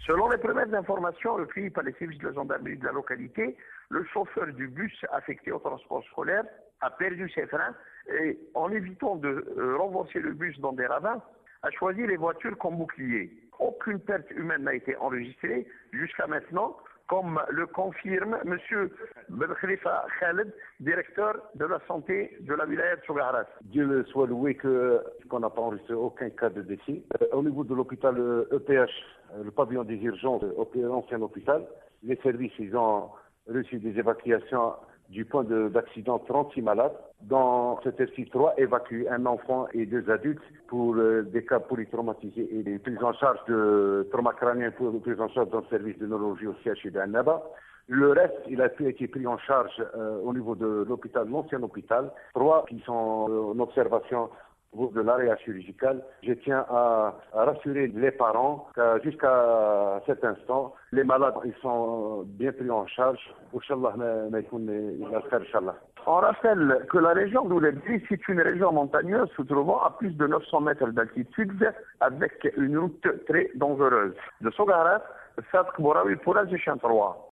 Selon les premières informations recueillies par les services de la gendarmerie de la localité, le chauffeur du bus affecté au transport scolaire a perdu ses freins et, en évitant de renverser le bus dans des ravins, a choisi les voitures comme bouclier. Aucune perte humaine n'a été enregistrée jusqu'à maintenant, comme le confirme M. Ben Khalifa Khaled, directeur de la santé de la wilaya de Sougharat. Dieu soit loué qu'on n'a pas enregistré aucun cas de décès. Au niveau de l'hôpital EPH, le pavillon des urgences, l'ancien hôpital, les services ils ont reçu des évacuations du point d'accident 36 malades. Dans cet exercice, 3 évacués, un enfant et 2 adultes pour des cas polytraumatisés et des prises en charge de trauma crânien pour des prises en charge dans le service de neurologie au CHU d'Annaba. Le reste, il a été pris en charge au niveau de l'hôpital, l'ancien hôpital. 3 qui sont en observation de l'arrêt chirurgical. Je tiens à rassurer les parents que jusqu'à cet instant, les malades ils sont bien pris en charge. On rappelle que la région d'Ouledri, c'est une région montagneuse se trouvant à plus de 900 mètres d'altitude avec une route très dangereuse. De Sougharat, Sadk Bouraoui pour Azichan 3.